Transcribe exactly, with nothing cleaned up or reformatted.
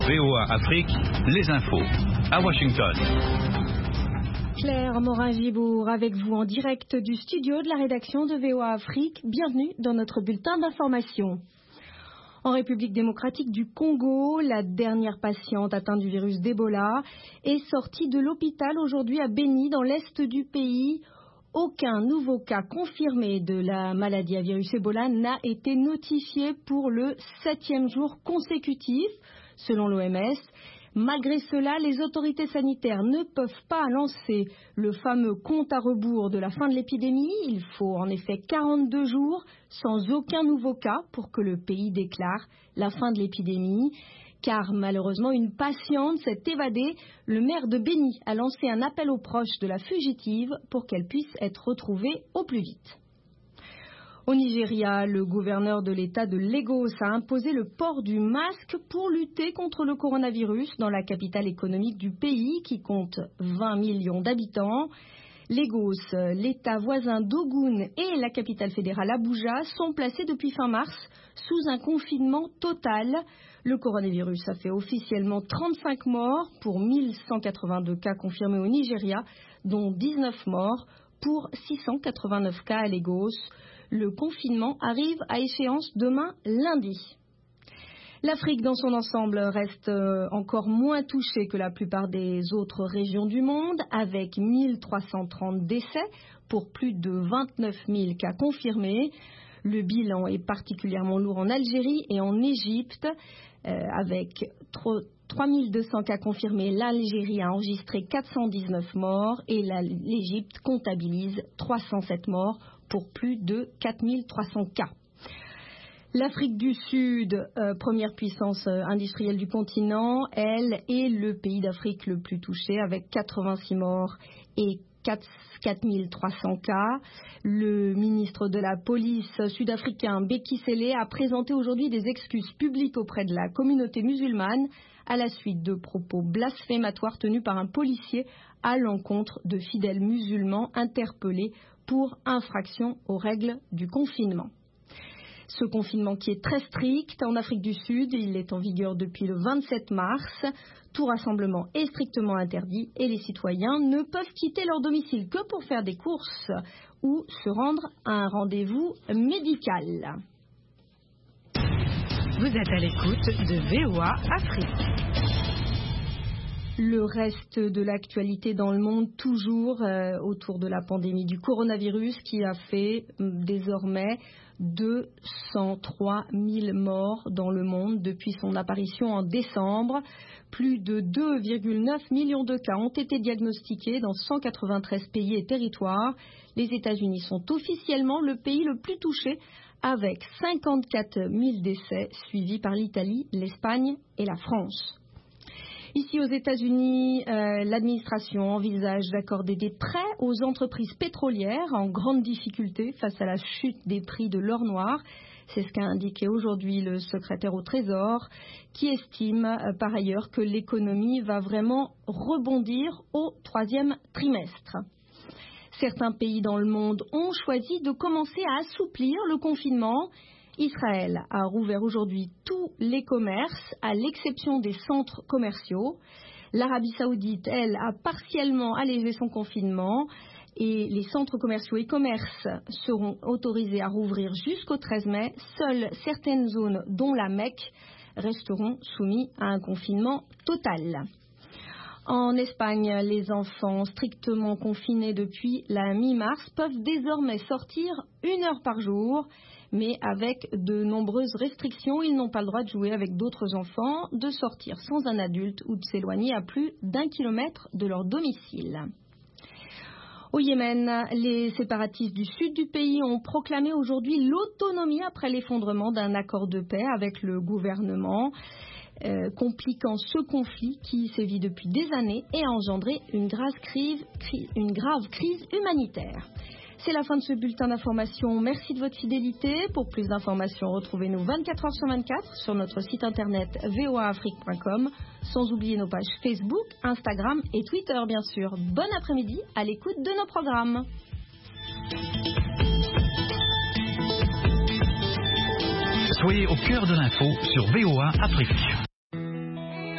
V O A Afrique, les infos, à Washington. Claire Morin-Gibourg avec vous en direct du studio de la rédaction de V O A Afrique. Bienvenue dans notre bulletin d'information. En République démocratique du Congo, la dernière patiente atteinte du virus d'Ebola est sortie de l'hôpital aujourd'hui à Beni, dans l'est du pays. Aucun nouveau cas confirmé de la maladie à virus Ebola n'a été notifié pour le septième jour consécutif, selon l'O M S. Malgré cela, les autorités sanitaires ne peuvent pas lancer le fameux compte à rebours de la fin de l'épidémie. Il faut en effet quarante-deux jours sans aucun nouveau cas pour que le pays déclare la fin de l'épidémie. Car malheureusement, une patiente s'est évadée. Le maire de Beni a lancé un appel aux proches de la fugitive pour qu'elle puisse être retrouvée au plus vite. Au Nigeria, le gouverneur de l'État de Lagos a imposé le port du masque pour lutter contre le coronavirus dans la capitale économique du pays qui compte vingt millions d'habitants. Lagos, l'État voisin d'Ogun et la capitale fédérale Abuja sont placés depuis fin mars sous un confinement total. Le coronavirus a fait officiellement trente-cinq morts pour mille cent quatre-vingt-deux cas confirmés au Nigeria, dont dix-neuf morts pour six cent quatre-vingt-neuf cas à Lagos. Le confinement arrive à échéance demain lundi. L'Afrique dans son ensemble reste encore moins touchée que la plupart des autres régions du monde, avec mille trois cent trente décès pour plus de vingt-neuf mille cas confirmés. Le bilan est particulièrement lourd en Algérie et en Égypte, euh, avec trois mille deux cents cas confirmés. L'Algérie a enregistré quatre cent dix-neuf morts et l'Égypte comptabilise trois cent sept morts pour plus de quatre mille trois cents cas. L'Afrique du Sud, euh, première puissance euh, industrielle du continent, elle est le pays d'Afrique le plus touché avec quatre-vingt-six morts et quatre mille trois cents cas. Le ministre de la police sud-africain Bheki Cele a présenté aujourd'hui des excuses publiques auprès de la communauté musulmane à la suite de propos blasphématoires tenus par un policier à l'encontre de fidèles musulmans interpellés pour infraction aux règles du confinement. Ce confinement qui est très strict en Afrique du Sud, il est en vigueur depuis le vingt-sept mars. Tout rassemblement est strictement interdit et les citoyens ne peuvent quitter leur domicile que pour faire des courses ou se rendre à un rendez-vous médical. Vous êtes à l'écoute de V O A Afrique. Le reste de l'actualité dans le monde, toujours euh, autour de la pandémie du coronavirus qui a fait euh, désormais deux cent trois mille morts dans le monde depuis son apparition en décembre. Plus de deux virgule neuf millions de cas ont été diagnostiqués dans cent quatre-vingt-treize pays et territoires. Les États-Unis sont officiellement le pays le plus touché avec cinquante-quatre mille décès suivis par l'Italie, l'Espagne et la France. Ici aux États-Unis, euh, l'administration envisage d'accorder des prêts aux entreprises pétrolières en grande difficulté face à la chute des prix de l'or noir. C'est ce qu'a indiqué aujourd'hui le secrétaire au Trésor, qui estime euh, par ailleurs que l'économie va vraiment rebondir au troisième trimestre. Certains pays dans le monde ont choisi de commencer à assouplir le confinement. Israël a rouvert aujourd'hui tous les commerces, à l'exception des centres commerciaux. L'Arabie Saoudite, elle, a partiellement allégé son confinement et les centres commerciaux et commerces seront autorisés à rouvrir jusqu'au treize mai. Seules certaines zones, dont la Mecque, resteront soumises à un confinement total. En Espagne, les enfants strictement confinés depuis la mi-mars peuvent désormais sortir une heure par jour. Mais avec de nombreuses restrictions, ils n'ont pas le droit de jouer avec d'autres enfants, de sortir sans un adulte ou de s'éloigner à plus d'un kilomètre de leur domicile. Au Yémen, les séparatistes du sud du pays ont proclamé aujourd'hui l'autonomie après l'effondrement d'un accord de paix avec le gouvernement, euh, compliquant ce conflit qui sévit depuis des années et a engendré une grave crise, une grave crise humanitaire. C'est la fin de ce bulletin d'information. Merci de votre fidélité. Pour plus d'informations, retrouvez-nous vingt-quatre heures sur vingt-quatre sur notre site internet v o a afrique point com, sans oublier nos pages Facebook, Instagram et Twitter, bien sûr. Bon après-midi à l'écoute de nos programmes. Soyez au cœur de l'info sur V O A Afrique.